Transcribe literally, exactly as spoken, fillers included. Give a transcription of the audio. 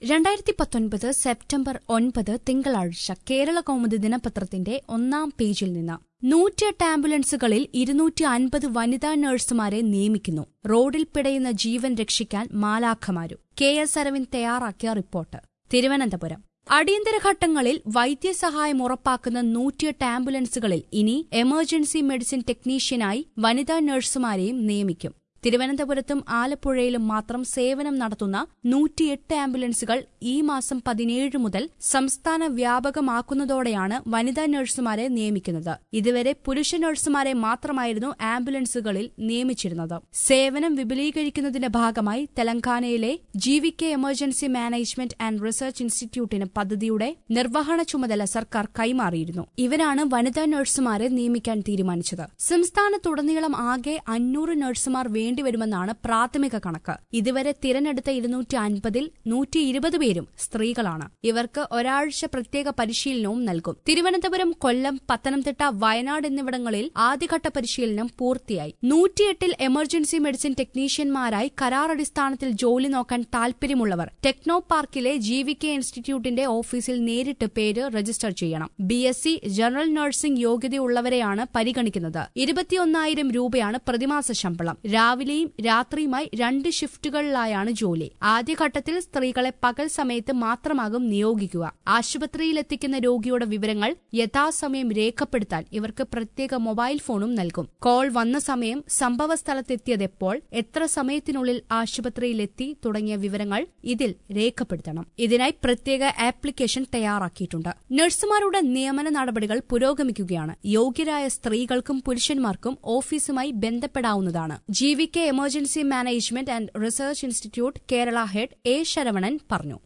രണ്ടായിരത്തി പത്തൊൻപത് സെപ്റ്റംബർ ഒൻപത് തിങ്കളാഴ്ച കേരള കൗമുദി ദിനപത്രത്തിന്റെ ഒന്നാം പേജിൽ നിന്ന് നൂറ്റിയെട്ട് ആംബുലൻസുകളിൽ ഇരുന്നൂറ്റി അൻപത് വനിതാ നഴ്സുമാരെ നിയമിക്കുന്നു. റോഡിൽ പിടയുന്ന ജീവൻ രക്ഷിക്കാൻ മാലാഖമാരും. കെ എസ് അരവിന്ദ് തയ്യാറാക്കിയ റിപ്പോർട്ട്. തിരുവനന്തപുരം. അടിയന്തര ഘട്ടങ്ങളിൽ വൈദ്യസഹായം ഉറപ്പാക്കുന്ന നൂറ്റിയെട്ട് ആംബുലൻസുകളിൽ ഇനി എമർജൻസി മെഡിസിൻ ടെക്നീഷ്യനായി വനിതാ നഴ്സുമാരെയും നിയമിക്കും. തിരുവനന്തപുരത്തും ആലപ്പുഴയിലും മാത്രം സേവനം നടത്തുന്ന നൂറ്റിയെട്ട് ആംബുലൻസുകൾ ഈ മാസം പതിനേഴ് മുതൽ സംസ്ഥാന വ്യാപകമാക്കുന്നതോടെയാണ് വനിതാ നഴ്സുമാരെ നിയമിക്കുന്നത്. ഇതുവരെ പുരുഷ നഴ്സുമാരെ മാത്രമായിരുന്നു ആംബുലൻസുകളിൽ നിയമിച്ചിരുന്നത്. സേവനം വിപുലീകരിക്കുന്നതിന്റെ ഭാഗമായി തെലങ്കാനയിലെ G V K emergency management and research ഇൻസ്റ്റിറ്റ്യൂട്ടിന് പദ്ധതിയുടെ നിർവഹണ ചുമതല സർക്കാർ കൈമാറിയിരുന്നു. ഇവരാണ് വനിതാ നഴ്സുമാരെ നിയമിക്കാൻ തീരുമാനിച്ചത്. സംസ്ഥാനത്തുടനീളം ആകെ അഞ്ഞൂറ് നഴ്സുമാർ വേണ്ടിവരുമെന്നാണ് പ്രാഥമിക കണക്ക്. ഇതുവരെ തിരഞ്ഞെടുത്ത ഇരുന്നൂറ്റി അൻപതിൽ നൂറ്റി ഇരുപത് പേരും സ്ത്രീകളാണ്. ഇവർക്ക് ഒരാഴ്ച പ്രത്യേക പരിശീലനവും നൽകും. തിരുവനന്തപുരം, കൊല്ലം, പത്തനംതിട്ട, വയനാട് എന്നിവിടങ്ങളിൽ ആദ്യഘട്ട പരിശീലനം പൂർത്തിയായി. നൂറ്റിയെട്ടിൽ എമർജൻസി മെഡിസിൻ ടെക്നീഷ്യന്മാരായി കരാറടിസ്ഥാനത്തിൽ ജോലി നോക്കാൻ താൽപര്യമുള്ളവർ ടെക്നോ പാർക്കിലെ ജി വി കെ ഇൻസ്റ്റിറ്റ്യൂട്ടിന്റെ ഓഫീസിൽ നേരിട്ട് പേര് രജിസ്റ്റർ ചെയ്യണം. B S C general nursing യോഗ്യതയുള്ളവരെയാണ് പരിഗണിക്കുന്നത്. ഇരുപത്തിയൊന്നായിരം രൂപയാണ് പ്രതിമാസ ശമ്പളം. രാവിലെയും രാത്രിയുമായി രണ്ട് ഷിഫ്റ്റുകളിലായാണ് ജോലി. ആദ്യഘട്ടത്തിൽ സ്ത്രീകളെ പകൽ സമയത്ത് മാത്രമാകും നിയോഗിക്കുക. ആശുപത്രിയിലെത്തിക്കുന്ന രോഗിയുടെ വിവരങ്ങൾ യഥാസമയം രേഖപ്പെടുത്താൻ ഇവർക്ക് പ്രത്യേക മൊബൈൽ ഫോണും നൽകും. കോൾ വന്ന സമയം, സംഭവസ്ഥലത്തെത്തിയതെപ്പോൾ, എത്ര സമയത്തിനുള്ളിൽ ആശുപത്രിയിലെത്തി തുടങ്ങിയ വിവരങ്ങൾ ഇതിൽ രേഖപ്പെടുത്തണം. ഇതിനായി പ്രത്യേക ആപ്ലിക്കേഷൻ തയ്യാറാക്കിയിട്ടുണ്ട്. നഴ്സുമാരുടെ നിയമന നടപടികൾ പുരോഗമിക്കുകയാണ്. യോഗ്യരായ സ്ത്രീകൾക്കും പുരുഷന്മാർക്കും ഓഫീസുമായി ബന്ധപ്പെടാവുന്നതാണ്. G V K emergency management and research institute Kerala head A Saravanan പറഞ്ഞു.